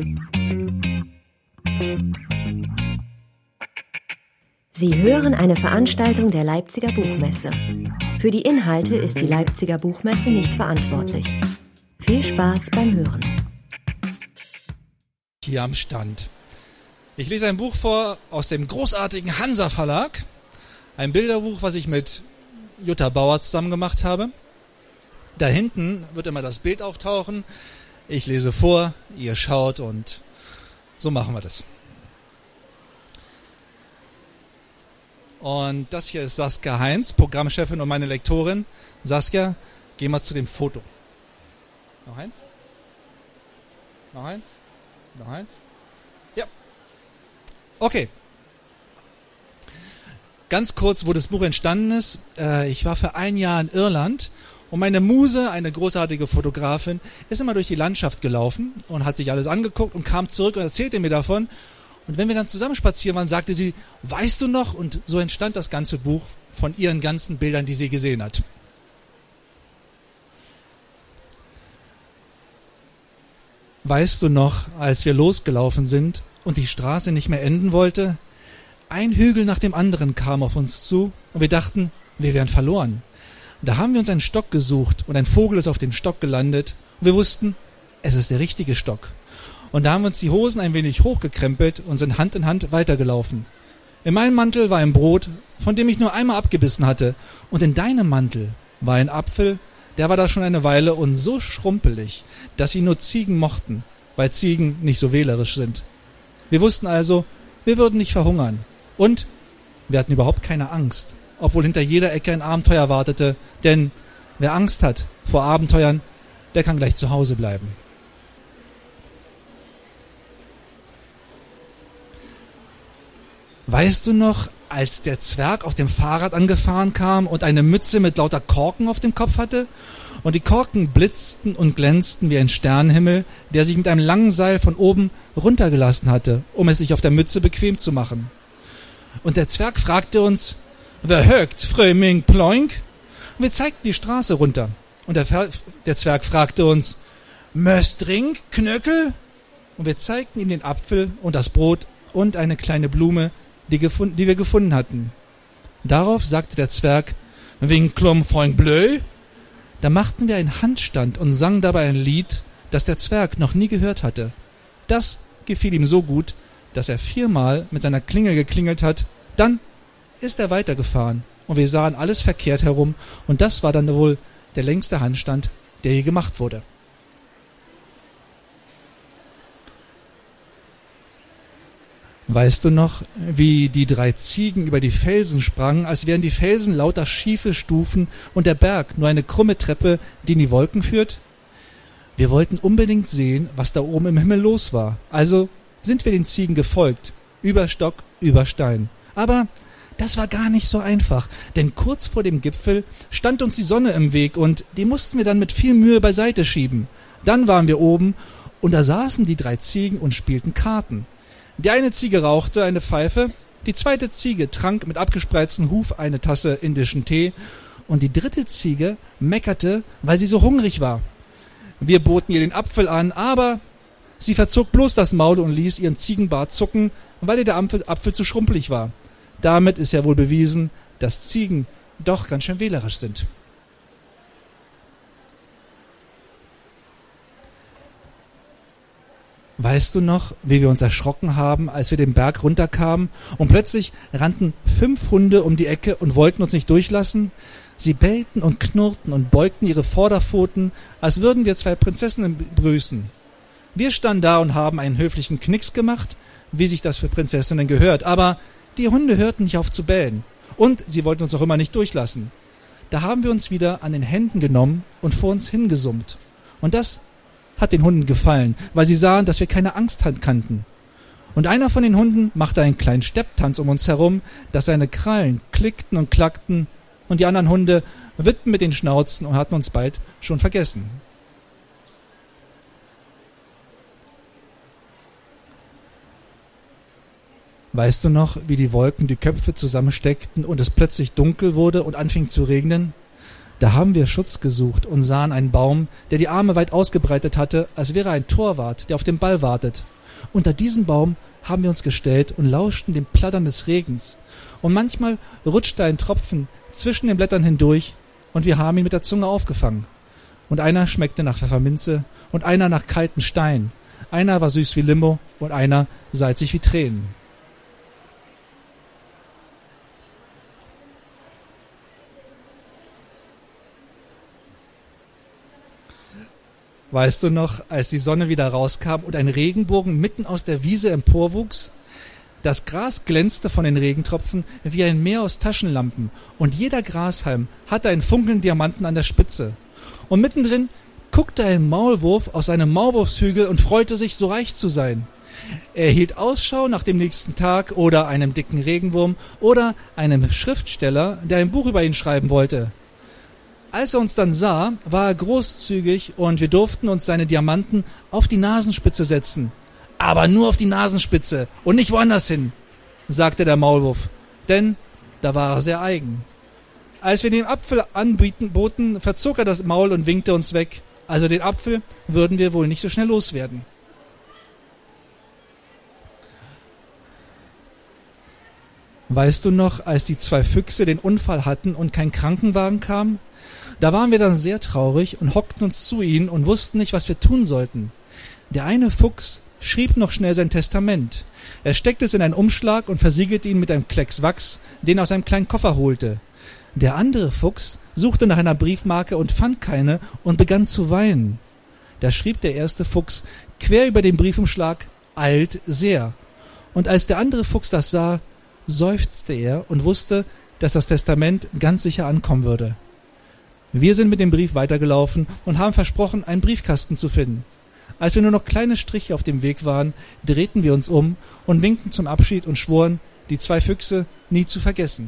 Sie hören eine Veranstaltung der Leipziger Buchmesse. Für die Inhalte ist die Leipziger Buchmesse nicht verantwortlich. Viel Spaß beim Hören. Hier am Stand. Ich lese ein Buch vor aus dem großartigen Hansa Verlag. Ein Bilderbuch, was ich mit Jutta Bauer zusammen gemacht habe. Da hinten wird immer das Bild auftauchen. Ich lese vor, ihr schaut und so machen wir das. Und das hier ist Saskia Heinz, Programmchefin und meine Lektorin. Saskia, geh mal zu dem Foto. Noch eins? Noch eins? Noch eins? Ja. Okay. Ganz kurz, wo das Buch entstanden ist. Ich war für ein Jahr in Irland und meine Muse, eine großartige Fotografin, ist immer durch die Landschaft gelaufen und hat sich alles angeguckt und kam zurück und erzählte mir davon. Und wenn wir dann zusammen spazieren waren, sagte sie, weißt du noch? Und so entstand das ganze Buch von ihren ganzen Bildern, die sie gesehen hat. Weißt du noch, als wir losgelaufen sind und die Straße nicht mehr enden wollte? Ein Hügel nach dem anderen kam auf uns zu und wir dachten, wir wären verloren. Da haben wir uns einen Stock gesucht und ein Vogel ist auf den Stock gelandet und wir wussten, es ist der richtige Stock. Und da haben wir uns die Hosen ein wenig hochgekrempelt und sind Hand in Hand weitergelaufen. In meinem Mantel war ein Brot, von dem ich nur einmal abgebissen hatte. Und in deinem Mantel war ein Apfel, der war da schon eine Weile und so schrumpelig, dass ihn nur Ziegen mochten, weil Ziegen nicht so wählerisch sind. Wir wussten also, wir würden nicht verhungern. Und wir hatten überhaupt keine Angst, obwohl hinter jeder Ecke ein Abenteuer wartete. Denn wer Angst hat vor Abenteuern, der kann gleich zu Hause bleiben. Weißt du noch, als der Zwerg auf dem Fahrrad angefahren kam und eine Mütze mit lauter Korken auf dem Kopf hatte? Und die Korken blitzten und glänzten wie ein Sternenhimmel, der sich mit einem langen Seil von oben runtergelassen hatte, um es sich auf der Mütze bequem zu machen. Und der Zwerg fragte uns, wer högt, Fröming Ploink? Und wir zeigten die Straße runter. Und der Zwerg fragte uns, Möstring, Knöckel? Und wir zeigten ihm den Apfel und das Brot und eine kleine Blume, die wir gefunden hatten. Darauf sagte der Zwerg, Winklum Freund Bleu. Da machten wir einen Handstand und sangen dabei ein Lied, das der Zwerg noch nie gehört hatte. Das gefiel ihm so gut, dass er 4-mal mit seiner Klingel geklingelt hat. Dann ist er weitergefahren und wir sahen alles verkehrt herum und das war dann wohl der längste Handstand, der je gemacht wurde. Weißt du noch, wie die 3 Ziegen über die Felsen sprangen, als wären die Felsen lauter schiefe Stufen und der Berg nur eine krumme Treppe, die in die Wolken führt? Wir wollten unbedingt sehen, was da oben im Himmel los war. Also sind wir den Ziegen gefolgt, über Stock, über Stein. Aber das war gar nicht so einfach, denn kurz vor dem Gipfel stand uns die Sonne im Weg und die mussten wir dann mit viel Mühe beiseite schieben. Dann waren wir oben und da saßen die 3 Ziegen und spielten Karten. Die eine Ziege rauchte eine Pfeife, die zweite Ziege trank mit abgespreiztem Huf eine Tasse indischen Tee und die dritte Ziege meckerte, weil sie so hungrig war. Wir boten ihr den Apfel an, aber sie verzog bloß das Maul und ließ ihren Ziegenbart zucken, weil ihr der Apfel zu schrumpelig war. Damit ist ja wohl bewiesen, dass Ziegen doch ganz schön wählerisch sind. Weißt du noch, wie wir uns erschrocken haben, als wir den Berg runterkamen und plötzlich rannten 5 Hunde um die Ecke und wollten uns nicht durchlassen? Sie bellten und knurrten und beugten ihre Vorderpfoten, als würden wir 2 Prinzessinnen begrüßen. Wir standen da und haben einen höflichen Knicks gemacht, wie sich das für Prinzessinnen gehört, aber die Hunde hörten nicht auf zu bellen und sie wollten uns auch immer nicht durchlassen. Da haben wir uns wieder an den Händen genommen und vor uns hingesummt. Und das hat den Hunden gefallen, weil sie sahen, dass wir keine Angst kannten. Und einer von den Hunden machte einen kleinen Stepptanz um uns herum, dass seine Krallen klickten und klackten, und die anderen Hunde wippten mit den Schnauzen und hatten uns bald schon vergessen. Weißt du noch, wie die Wolken die Köpfe zusammensteckten und es plötzlich dunkel wurde und anfing zu regnen? Da haben wir Schutz gesucht und sahen einen Baum, der die Arme weit ausgebreitet hatte, als wäre ein Torwart, der auf den Ball wartet. Unter diesem Baum haben wir uns gestellt und lauschten dem Plattern des Regens. Und manchmal rutschte ein Tropfen zwischen den Blättern hindurch und wir haben ihn mit der Zunge aufgefangen. Und einer schmeckte nach Pfefferminze und einer nach kaltem Stein. Einer war süß wie Limo und einer salzig wie Tränen. Weißt du noch, als die Sonne wieder rauskam und ein Regenbogen mitten aus der Wiese emporwuchs? Das Gras glänzte von den Regentropfen wie ein Meer aus Taschenlampen und jeder Grashalm hatte einen funkelnden Diamanten an der Spitze. Und mittendrin guckte ein Maulwurf aus seinem Maulwurfshügel und freute sich, so reich zu sein. Er hielt Ausschau nach dem nächsten Tag oder einem dicken Regenwurm oder einem Schriftsteller, der ein Buch über ihn schreiben wollte. Als er uns dann sah, war er großzügig und wir durften uns seine Diamanten auf die Nasenspitze setzen. Aber nur auf die Nasenspitze und nicht woanders hin, sagte der Maulwurf, denn da war er sehr eigen. Als wir den Apfel boten, verzog er das Maul und winkte uns weg. Also den Apfel würden wir wohl nicht so schnell loswerden. Weißt du noch, als die 2 Füchse den Unfall hatten und kein Krankenwagen kam? Da waren wir dann sehr traurig und hockten uns zu ihnen und wussten nicht, was wir tun sollten. Der eine Fuchs schrieb noch schnell sein Testament. Er steckte es in einen Umschlag und versiegelte ihn mit einem Klecks Wachs, den er aus einem kleinen Koffer holte. Der andere Fuchs suchte nach einer Briefmarke und fand keine und begann zu weinen. Da schrieb der erste Fuchs quer über den Briefumschlag »Eilt sehr«. Und als der andere Fuchs das sah, seufzte er und wusste, dass das Testament ganz sicher ankommen würde. Wir sind mit dem Brief weitergelaufen und haben versprochen, einen Briefkasten zu finden. Als wir nur noch kleine Striche auf dem Weg waren, drehten wir uns um und winkten zum Abschied und schworen, die 2 Füchse nie zu vergessen.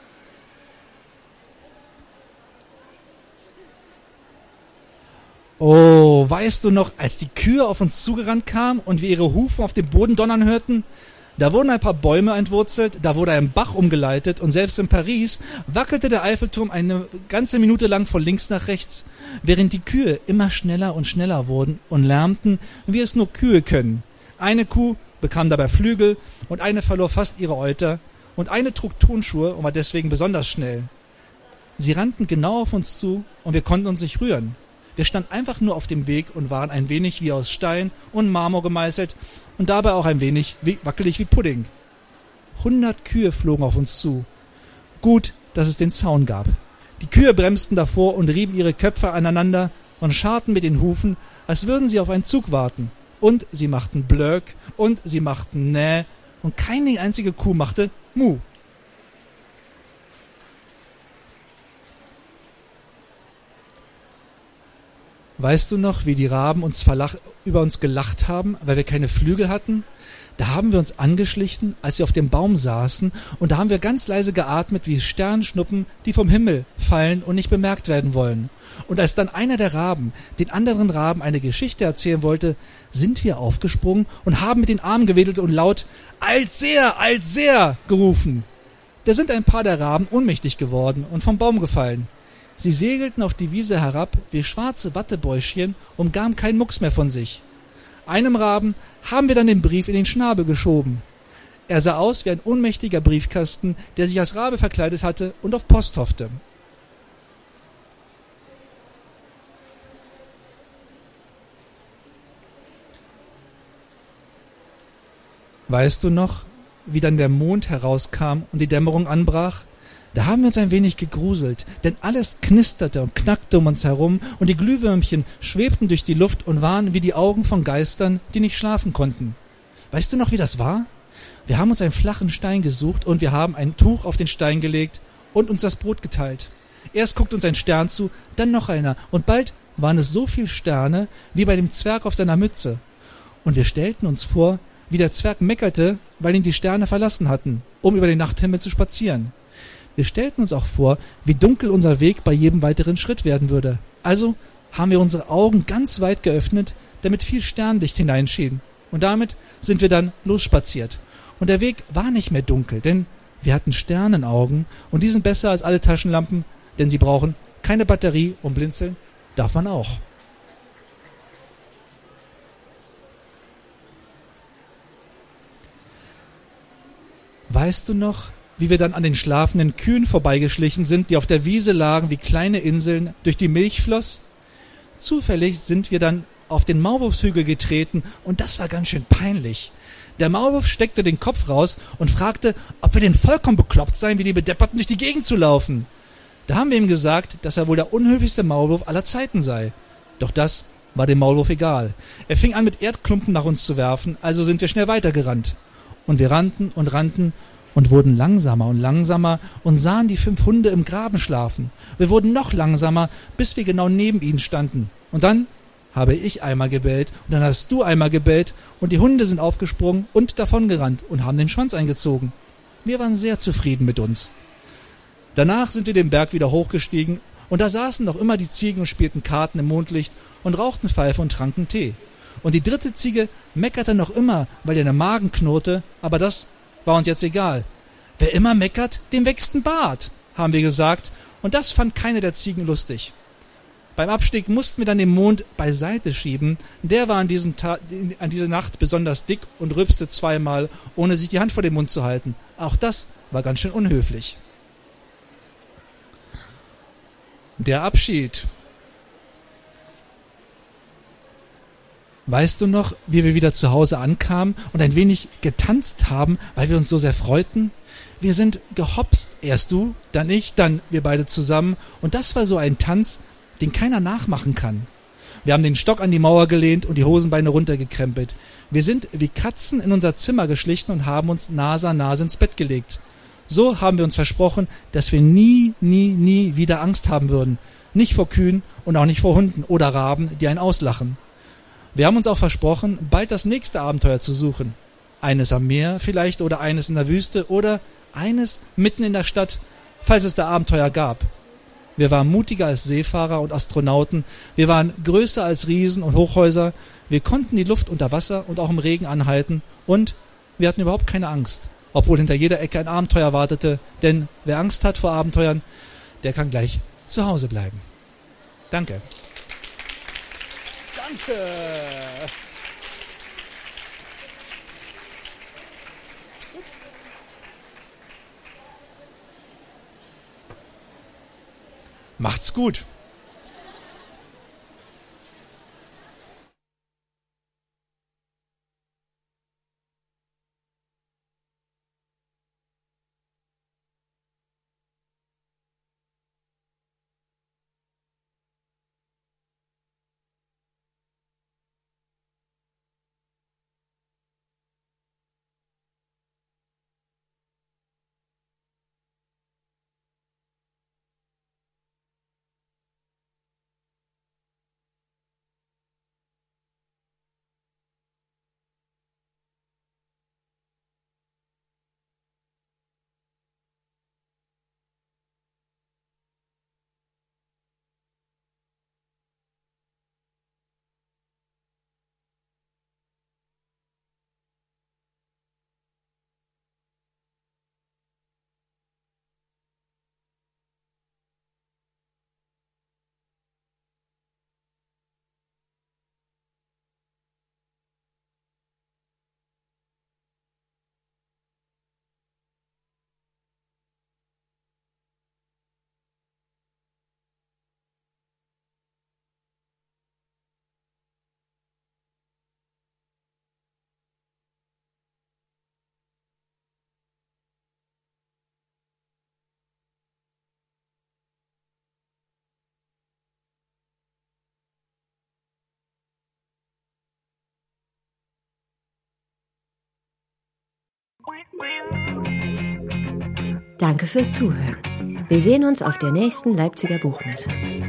Oh, weißt du noch, als die Kühe auf uns zugerannt kamen und wir ihre Hufen auf dem Boden donnern hörten? Da wurden ein paar Bäume entwurzelt, da wurde ein Bach umgeleitet und selbst in Paris wackelte der Eiffelturm eine ganze Minute lang von links nach rechts, während die Kühe immer schneller und schneller wurden und lärmten, wie es nur Kühe können. Eine Kuh bekam dabei Flügel und eine verlor fast ihre Euter und eine trug Turnschuhe und war deswegen besonders schnell. Sie rannten genau auf uns zu und wir konnten uns nicht rühren. Wir standen einfach nur auf dem Weg und waren ein wenig wie aus Stein und Marmor gemeißelt und dabei auch ein wenig wackelig wie Pudding. 100 Kühe flogen auf uns zu. Gut, dass es den Zaun gab. Die Kühe bremsten davor und rieben ihre Köpfe aneinander und scharrten mit den Hufen, als würden sie auf einen Zug warten. Und sie machten Blöck und sie machten Näh und keine einzige Kuh machte Mu. Weißt du noch, wie die Raben über uns gelacht haben, weil wir keine Flügel hatten? Da haben wir uns angeschlichen, als sie auf dem Baum saßen, und da haben wir ganz leise geatmet wie Sternschnuppen, die vom Himmel fallen und nicht bemerkt werden wollen. Und als dann einer der Raben den anderen Raben eine Geschichte erzählen wollte, sind wir aufgesprungen und haben mit den Armen gewedelt und laut »Eilt sehr!« gerufen. Da sind ein paar der Raben ohnmächtig geworden und vom Baum gefallen. Sie segelten auf die Wiese herab wie schwarze Wattebäuschchen und gaben keinen Mucks mehr von sich. Einem Raben haben wir dann den Brief in den Schnabel geschoben. Er sah aus wie ein ohnmächtiger Briefkasten, der sich als Rabe verkleidet hatte und auf Post hoffte. Weißt du noch, wie dann der Mond herauskam und die Dämmerung anbrach? Da haben wir uns ein wenig gegruselt, denn alles knisterte und knackte um uns herum und die Glühwürmchen schwebten durch die Luft und waren wie die Augen von Geistern, die nicht schlafen konnten. Weißt du noch, wie das war? Wir haben uns einen flachen Stein gesucht und wir haben ein Tuch auf den Stein gelegt und uns das Brot geteilt. Erst guckte uns ein Stern zu, dann noch einer und bald waren es so viele Sterne wie bei dem Zwerg auf seiner Mütze. Und wir stellten uns vor, wie der Zwerg meckerte, weil ihn die Sterne verlassen hatten, um über den Nachthimmel zu spazieren. Wir stellten uns auch vor, wie dunkel unser Weg bei jedem weiteren Schritt werden würde. Also haben wir unsere Augen ganz weit geöffnet, damit viel Sternlicht hineinschien. Und damit sind wir dann losspaziert. Und der Weg war nicht mehr dunkel, denn wir hatten Sternenaugen und die sind besser als alle Taschenlampen, denn sie brauchen keine Batterie und blinzeln darf man auch. Weißt du noch, wie wir dann an den schlafenden Kühen vorbeigeschlichen sind, die auf der Wiese lagen wie kleine Inseln, durch die Milch floss? Zufällig sind wir dann auf den Maulwurfshügel getreten und das war ganz schön peinlich. Der Maulwurf steckte den Kopf raus und fragte, ob wir denn vollkommen bekloppt seien, wie die Bedepperten durch die Gegend zu laufen. Da haben wir ihm gesagt, dass er wohl der unhöflichste Maulwurf aller Zeiten sei. Doch das war dem Maulwurf egal. Er fing an, mit Erdklumpen nach uns zu werfen, also sind wir schnell weitergerannt. Und wir rannten und wurden langsamer und langsamer und sahen die 5 Hunde im Graben schlafen. Wir wurden noch langsamer, bis wir genau neben ihnen standen. Und dann habe ich einmal gebellt und dann hast du einmal gebellt und die Hunde sind aufgesprungen und davongerannt und haben den Schwanz eingezogen. Wir waren sehr zufrieden mit uns. Danach sind wir den Berg wieder hochgestiegen und da saßen noch immer die Ziegen und spielten Karten im Mondlicht und rauchten Pfeife und tranken Tee. Und die 3. Ziege meckerte noch immer, weil ihr der Magen knurrte, aber das war uns jetzt egal. Wer immer meckert, dem wächst ein Bart, haben wir gesagt, und das fand keine der Ziegen lustig. Beim Abstieg mussten wir dann den Mond beiseite schieben. Der war an dieser Nacht besonders dick und rülpste 2-mal, ohne sich die Hand vor den Mund zu halten. Auch das war ganz schön unhöflich. Der Abschied. Weißt du noch, wie wir wieder zu Hause ankamen und ein wenig getanzt haben, weil wir uns so sehr freuten? Wir sind gehopst, erst du, dann ich, dann wir beide zusammen. Und das war so ein Tanz, den keiner nachmachen kann. Wir haben den Stock an die Mauer gelehnt und die Hosenbeine runtergekrempelt. Wir sind wie Katzen in unser Zimmer geschlichen und haben uns Nase an Nase ins Bett gelegt. So haben wir uns versprochen, dass wir nie wieder Angst haben würden. Nicht vor Kühen und auch nicht vor Hunden oder Raben, die einen auslachen. Wir haben uns auch versprochen, bald das nächste Abenteuer zu suchen. Eines am Meer vielleicht oder eines in der Wüste oder eines mitten in der Stadt, falls es da Abenteuer gab. Wir waren mutiger als Seefahrer und Astronauten. Wir waren größer als Riesen und Hochhäuser. Wir konnten die Luft unter Wasser und auch im Regen anhalten. Und wir hatten überhaupt keine Angst, obwohl hinter jeder Ecke ein Abenteuer wartete. Denn wer Angst hat vor Abenteuern, der kann gleich zu Hause bleiben. Danke. Danke. Macht's gut. Danke fürs Zuhören. Wir sehen uns auf der nächsten Leipziger Buchmesse.